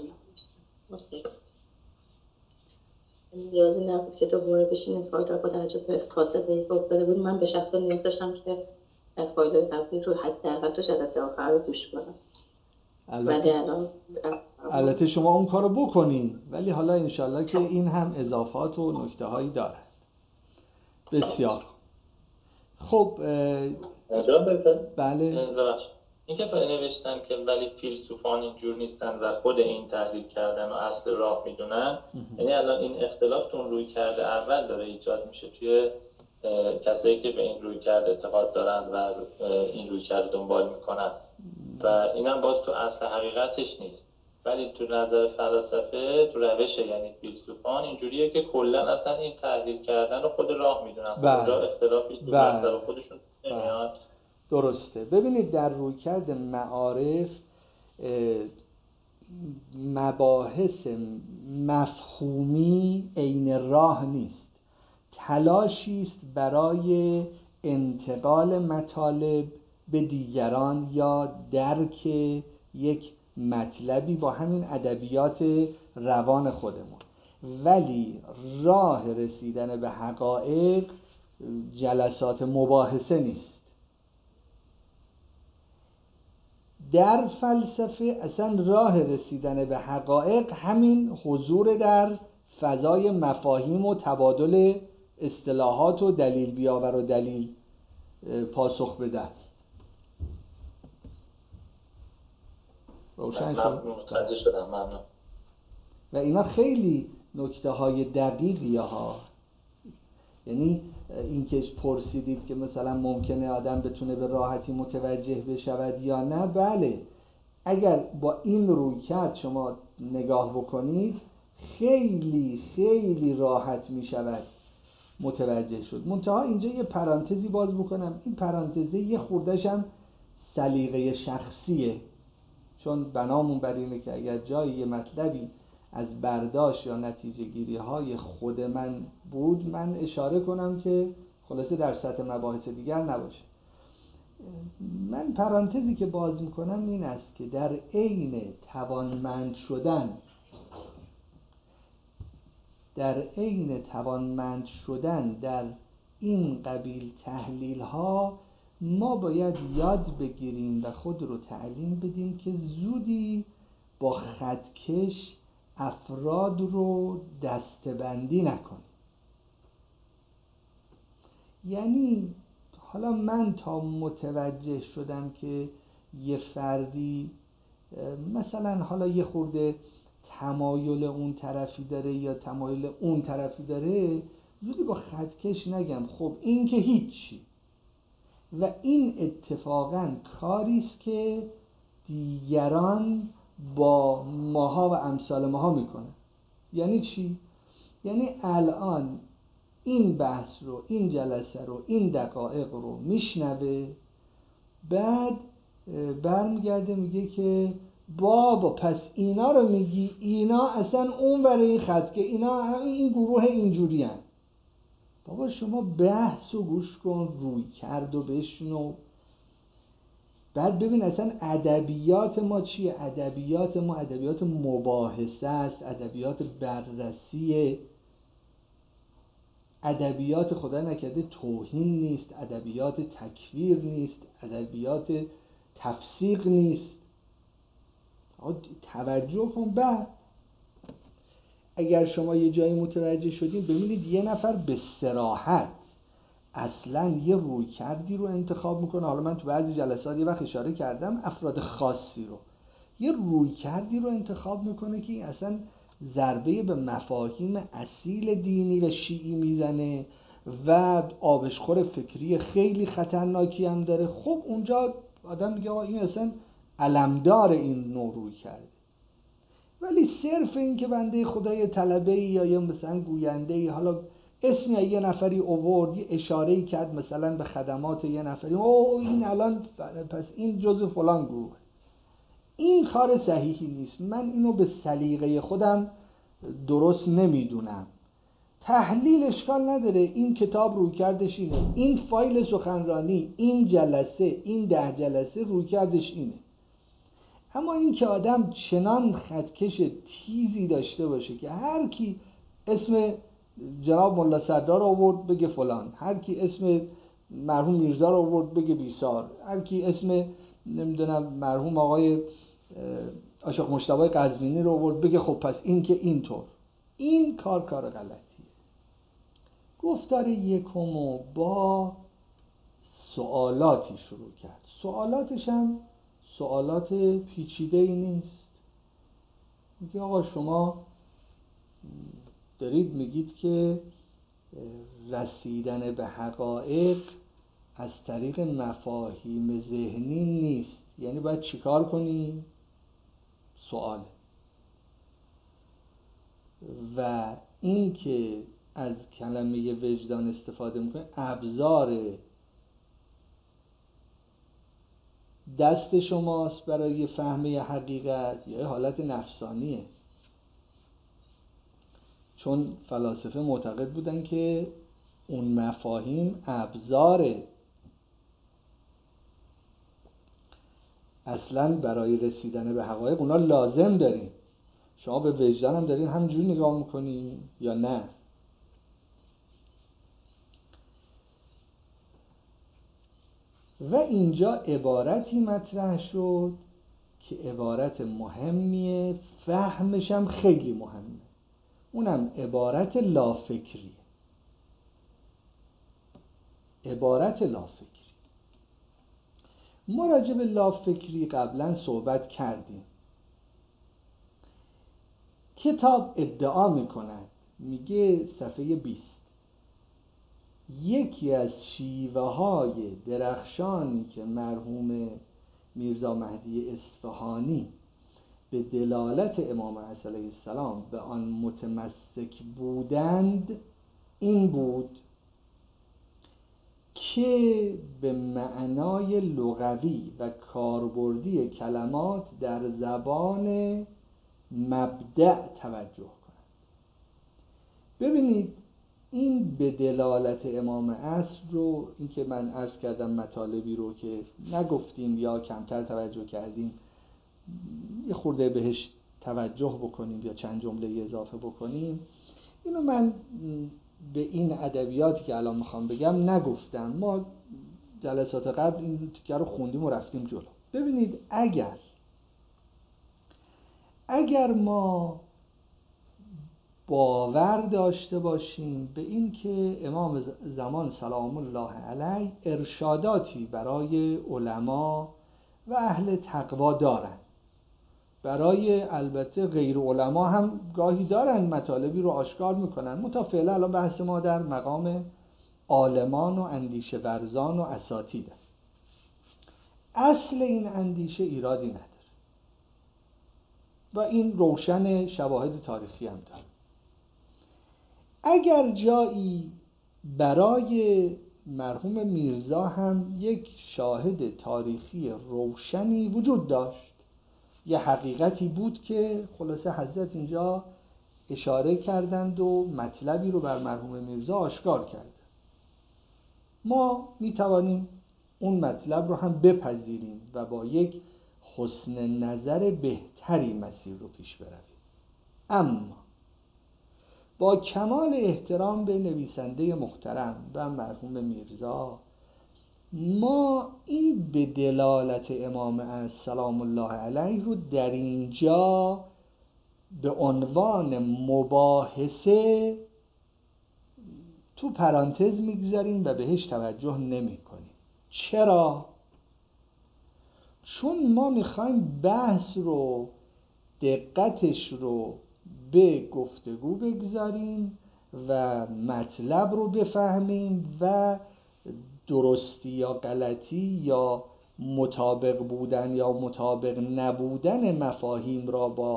نیازی نبود که دوباره بشینید فایل با توجه به فاصله افتاده بود. من به شخصا نیاز داشتم که فایل قبلی رو حداقل تا جلسه آخر رو گوش کنم. البته شما اون کارو بکنین، ولی حالا انشالله که این هم اضافات و نکته هایی دارد. بسیار خب. بله این که نوشتن که ولی فیلسوفان اینجور نیستن و خود این تحلیل کردن و اصل راه میدونن، یعنی الان این اختلاف تون روی کرده اول داره ایجاد میشه توی کسایی که به این روی کرده اعتقاد دارن و این روی کرده دنبال میکنن و اینم باز تو اصل حقیقتش نیست. ولی تو نظر فلسفه، تو روش یعنی فیلسوفان اینجوریه که کلا اصلا این تحلیل کردن رو خود راه میدونن. اونجا اختلافی تو مطلب خودشون نمیاد. درسته. ببینید در رویکرد معارف مباحث مفهومی عین راه نیست، تلاشی است برای انتقال مطالب به دیگران یا درک یک مطلبی با همین ادبیات روان خودمون. ولی راه رسیدن به حقایق جلسات مباحثه نیست. در فلسفه اصلا راه رسیدن به حقایق همین حضور در فضای مفاهیم و تبادل اصطلاحات و دلیل بیاور و دلیل پاسخ بده است. روشن شد؟ متوجه شدم. ممنون. و اینا خیلی نکته های دقیقی ها. یعنی این که پرسیدید که مثلا ممکنه آدم بتونه به راحتی متوجه بشود یا نه، بله، اگر با این روی کرد شما نگاه بکنید خیلی خیلی راحت می شود متوجه شد. منتها اینجا یه پرانتزی باز بکنم. این پرانتزه یه خوردش هم سلیقه شخصیه، چون بنامون بر اینه که اگر جایی یه مطلبی از برداشت یا نتیجه گیری های خود من بود، من اشاره کنم که خلاصه در سطح مباحث دیگر نباشه. من پرانتزی که باز میکنم این است که در عین توانمند شدن در این قبیل تحلیل ها ما باید یاد بگیریم و خود رو تعلیم بدیم که زودی با خطکش افراد رو دسته‌بندی نکنیم. یعنی حالا من تا متوجه شدم که یه فردی مثلا حالا یه خورده تمایل اون طرفی داره یا تمایل اون طرفی داره، زودی با خطکش نگم خب این که هیچی. و این اتفاقاً کاریست که دیگران با ماها و امثال ماها میکنه. یعنی چی؟ یعنی الان این بحث رو، این جلسه رو، این دقایق رو میشنوه، بعد برمیگرده میگه که بابا پس اینا رو میگی، اینا اصلا اون برای این خط که اینا این گروه اینجوری هن. بابا شما بحث رو گوش کن، روی کرد و بشنو، بعد ببین اصلا ادبیات ما چیه. ادبیات ما ادبیات مباحثه است، ادبیات بررسیه، ادبیات خدا نکرده توهین نیست، ادبیات تکفیر نیست، ادبیات تفسیق نیست. توجه کن. بعد اگر شما یه جایی متوجه شدین، ببینید یه نفر به صراحت اصلا یه روی کردی رو انتخاب میکنه. حالا من تو بعضی جلسات یه وقت اشاره کردم افراد خاصی رو، یه روی کردی رو انتخاب میکنه که اصلا ضربه به مفاهیم اصیل دینی و شیعی میزنه و آبشخور فکری خیلی خطرناکی هم داره. خب اونجا آدم میگه آقا این اصلا علمدار این نوع روی کرده. ولی صرف این که بنده خدای طلبه‌ای یا یه مثلا گوینده‌ای حالا اسمی یه نفری اوورد، یه اشاره‌ای کرد مثلا به خدمات یه نفری، او این الان پس این جزء فلان گروه، این کار صحیحی نیست. من اینو به سلیقه خودم درست نمیدونم. تحلیل اشکال نداره، این کتاب رویکردش اینه، این فایل سخنرانی، این جلسه، این 10 جلسه رویکردش اینه. اما این که آدم چنان خطکش تیزی داشته باشه که هر کی اسم جناب ملا سردار آورد بگه فلان، هر کی اسم مرحوم میرزا رو آورد بگه بیسار، هر کی اسم نمیدونم مرحوم آقای عاشق مجتبی قزوینی رو آورد بگه خب پس این که اینطور، این کار غلطیه. گفتار یکمو با سوالاتی شروع کرد. سوالاتش هم سوالات پیچیده‌ای نیست. میگه آقا شما دارید میگید که رسیدن به حقایق از طریق مفاهیم ذهنی نیست، یعنی باید چیکار کنیم؟ سواله. و این که از کلمه وجدان استفاده میکنه ابزار دست شماست برای فهم حقیقت یا حالت نفسانیه؟ چون فلاسفه معتقد بودن که اون مفاهیم ابزاره، اصلا برای رسیدن به حقایق اونا لازم داریم. شما به وجدان هم دارین همجوری نگاه میکنین یا نه؟ و اینجا عبارتی مطرح شد که عبارت مهمیه، فهمش هم خیلی مهمه، اونم عبارت لافکری. عبارت لافکری، ما راجع به لافکری قبلا صحبت کردیم. کتاب ادعا میکند، میگه صفحه 20، یکی از شیوه های درخشانی که مرحوم میرزا مهدی اصفهانی به دلالت امام علیه السلام به آن متمسک بودند این بود که به معنای لغوی و کاربردی کلمات در زبان مبدأ توجه کنند. ببینید این به دلالت امام عصر رو، این که من عرض کردم مطالبی رو که نگفتیم یا کمتر توجه کردیم یه خورده بهش توجه بکنیم یا چند جمله اضافه بکنیم، اینو من به این ادبیاتی که الان میخوام بگم نگفتم. ما جلسات قبل این تیکه رو خوندیم و رفتیم جلو. ببینید اگر ما باور داشته باشیم به این که امام زمان سلام الله علیه ارشاداتی برای علما و اهل تقوا دارن، برای البته غیر علما هم گاهی دارن مطالبی رو آشکار میکنن، متفعلا الان بحث ما در مقام عالمان و اندیشه ورزان و اساتید است. اصل این اندیشه ایرادی نداره و این روشن، شواهد تاریخی هم داره. اگر جایی برای مرحوم میرزا هم یک شاهد تاریخی روشنی وجود داشت، یه حقیقتی بود که خلاصه حضرت اینجا اشاره کردند و مطلبی رو بر مرحوم میرزا آشکار کردند، ما میتوانیم اون مطلب رو هم بپذیریم و با یک حسن نظر بهتری مسیر رو پیش برویم. اما با کمال احترام به نویسنده محترم و مرحوم میرزا، ما این به دلالت امام سلام الله علیه رو در اینجا به عنوان مباحثه تو پرانتز میگذاریم و بهش توجه نمی کنیم. چرا؟ چون ما میخوایم بحث رو، دقتش رو به گفتگو بگذاریم و مطلب رو بفهمیم و درستی یا غلطی یا مطابق بودن یا مطابق نبودن مفاهیم را با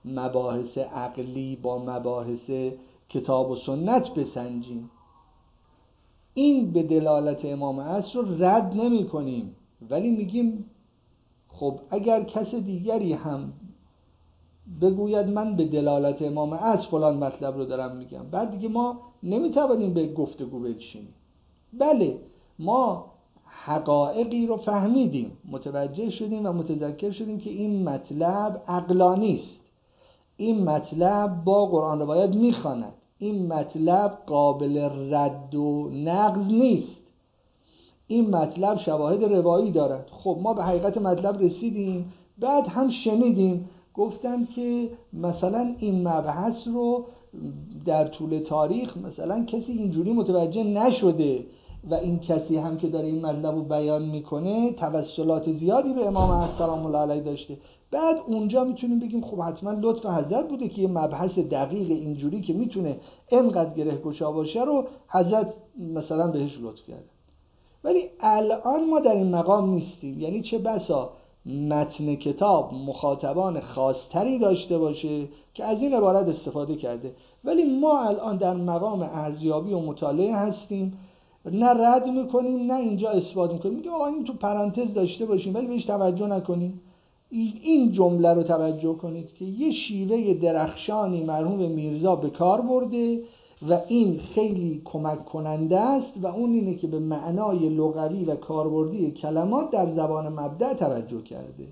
مباحث عقلی با مباحث کتاب و سنت بسنجیم. این به دلالت امام عصر رو رد نمی کنیم، ولی میگیم خب اگر کس دیگری هم بگوید من به دلالت امام عصر فلان مطلب رو دارم میگم، بعد دیگه ما نمیتوانیم به گفتگو بنشینیم. بله ما حقایقی رو فهمیدیم، متوجه شدیم و متذکر شدیم که این مطلب عقلانی است، این مطلب با قرآن روایت میخواند، این مطلب قابل رد و نقض نیست، این مطلب شواهد روایی دارد. خب ما به حقیقت مطلب رسیدیم. بعد هم شنیدیم گفتن که مثلا این مبحث رو در طول تاریخ مثلا کسی اینجوری متوجه نشده و این کسی هم که داره این مطلب رو بیان میکنه توسلات زیادی به امام عصر سلام الله علیه داشته. بعد اونجا میتونیم بگیم خب حتما لطف حضرت بوده که یه مبحث دقیق اینجوری که میتونه اینقدر گره‌گشا باشه رو حضرت مثلا بهش لطف کرده. ولی الان ما در این مقام نیستیم. یعنی چه بسا متن کتاب مخاطبان خاصتری داشته باشه که از این عبارت استفاده کرده، ولی ما الان در مقام ارزیابی و مطالعه هستیم، نه رد میکنیم نه اینجا اثبات میکنیم. میگیم آقا این تو پرانتز داشته باشیم ولی بهش توجه نکنیم. این جمله رو توجه کنید که یه شیوه درخشانی مرحوم میرزا به کار برده و این خیلی کمک کننده است و اون اینه که به معنای لغوی و کاربردی کلمات در زبان مبدأ توجه کرده.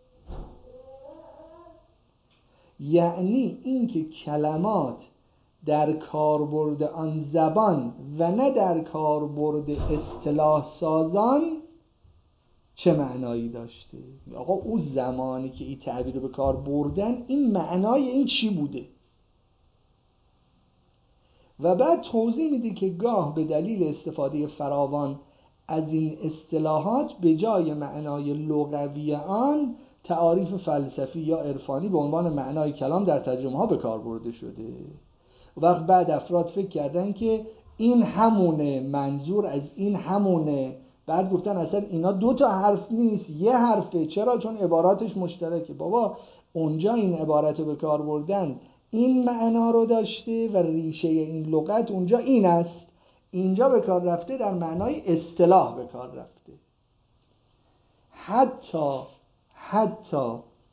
یعنی اینکه کلمات در کاربرد آن زبان و نه در کاربرد اصطلاح سازان چه معنایی داشته. آقا اون زمانی که این تعبیر رو به کار بردن این معنای این چی بوده. و بعد توضیح میده که گاه به دلیل استفاده فراوان از این اصطلاحات به جای معنای لغوی آن تعاریف فلسفی یا عرفانی به عنوان معنای کلام در ترجمه ها به کار برده شده. وقت بعد افراد فکر کردن که این همونه، منظور از این همونه. بعد گفتن اصلا اینا دو تا حرف نیست، یه حرفه. چرا؟ چون عباراتش مشترکه. بابا اونجا این عبارت رو به کار بردن این معنا رو داشته و ریشه این لغت اونجا این است، اینجا به کار رفته در معنای اصطلاح به کار رفته. حتی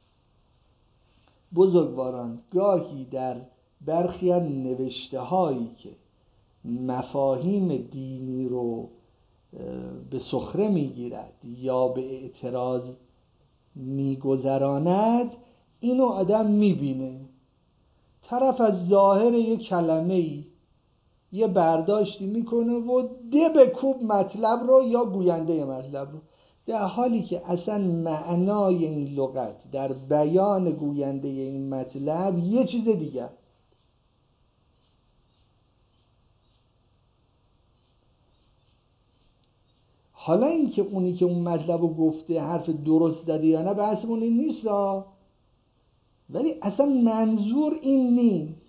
بزرگواران گاهی در برخی از نوشته هایی که مفاهیم دینی رو به سخره میگیرد یا به اعتراض میگذراند، اینو آدم میبینه طرف از ظاهر یک کلمه‌ای یه برداشتی میکنه و ده به کوب مطلب رو یا گوینده مطلب رو، در حالی که اصلا معنای این لغت در بیان گوینده این مطلب یه چیز دیگه است. حالا این که اونی که اون مطلب رو گفته حرف درست زده یا نه بحثمون این نیست، ولی اصلا منظور این نیست.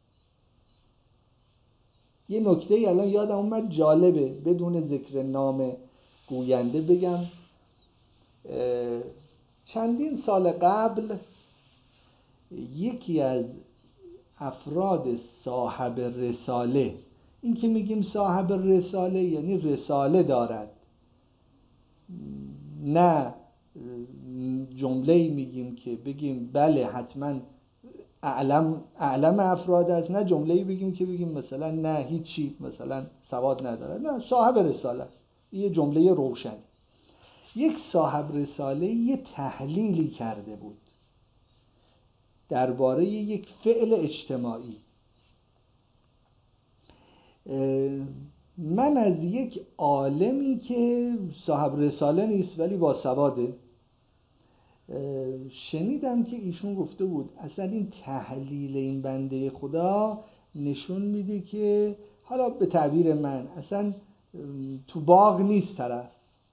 یه نکته الان یادم اومد جالبه، بدون ذکر نام گوینده بگم. چندین سال قبل یکی از افراد صاحب رساله، این که میگیم صاحب رساله یعنی رساله دارد، نه جمله‌ای میگیم که بگیم بله حتما اعلم افراد است، نه جمله‌ای بگیم که بگیم مثلا نه هیچی مثلا سواد نداره، نه صاحب رساله است. یه جمله روشنی. یک صاحب رساله یه تحلیلی کرده بود درباره یک فعل اجتماعی. من از یک عالمی که صاحب رساله نیست ولی با سواده شنیدم که ایشون گفته بود اصلا این تحلیل این بنده خدا نشون میده که حالا به تعبیر من اصلا تو باغ نیست طرف.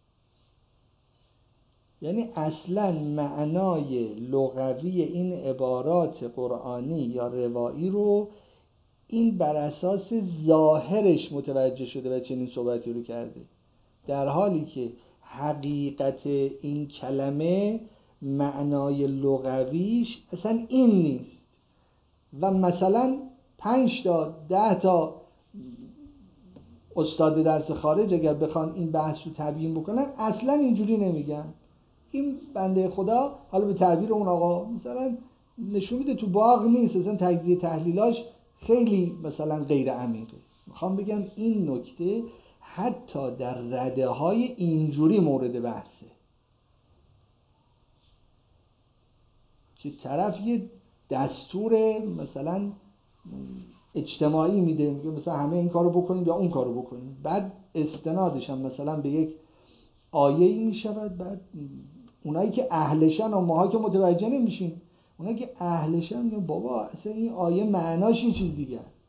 یعنی اصلا معنای لغوی این عبارات قرآنی یا روایی رو این بر اساس ظاهرش متوجه شده و چنین صحبتی رو کرده، در حالی که حقیقت این کلمه معنای لغویش اصلا این نیست. و مثلا 5 تا 10 تا استاد درس خارج اگر بخوان این بحث رو تبیین بکنن اصلا اینجوری نمیگن. این بنده خدا حالا به تعبیر اون آقا مثلا نشون میده تو باغ نیست، مثلا تجزیه تحلیلاش خیلی مثلا غیر عمیقه. میخوام بگم این نکته حتی در رده های اینجوری مورد بحثه که طرف یه دستور مثلا اجتماعی میده، میگه مثلا همه این کارو بکنید یا اون کارو بکنید، بعد استنادش هم مثلا به یک آیه‌ای میشود، بعد اونایی که اهلشن و ماها که متوجه نمیشیم، اونایی که اهلشن میگن بابا اصلا این آیه معناش این چیز دیگه است،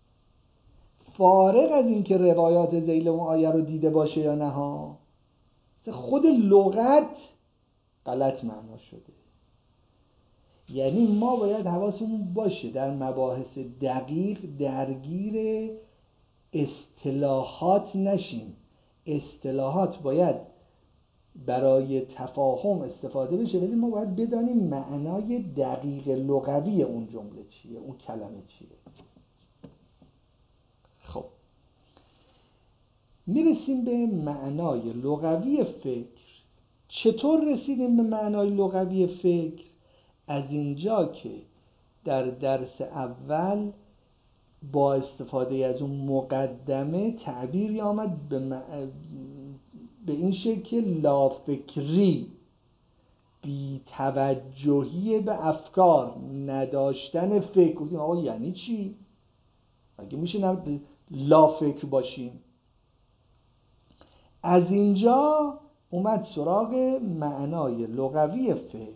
فارغ از این که روایات ذیل اون آیه رو دیده باشه یا نه ها، خود لغت غلط معنا شده. یعنی ما باید حواسمون باشه در مباحث دقیق درگیر اصطلاحات نشیم. اصطلاحات باید برای تفاهم استفاده بشه، ولی ما باید بدانیم معنای دقیق لغوی اون جمله چیه، اون کلمه چیه. خب میرسیم به معنای لغوی فکر. چطور رسیدیم به معنای لغوی فکر؟ از اینجا که در درس اول با استفاده از اون مقدمه تعبیری آمد به این شکل که لافکری، بی توجهی به افکار، نداشتن فکر. گفتیم آقا یعنی چی؟ مگه میشه لافکر باشیم؟ از اینجا اومد سراغ معنای لغوی فکر.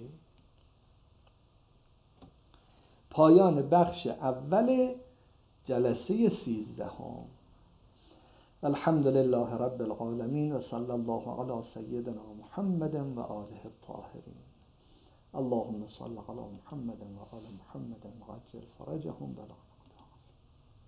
پایان بخش اول جلسه 13. الحمد لله رب العالمین و صلی الله علی سیدنا محمد و آله الطاهرین. اللهم صل علی محمد و آل محمد و عجل فرجهم بلا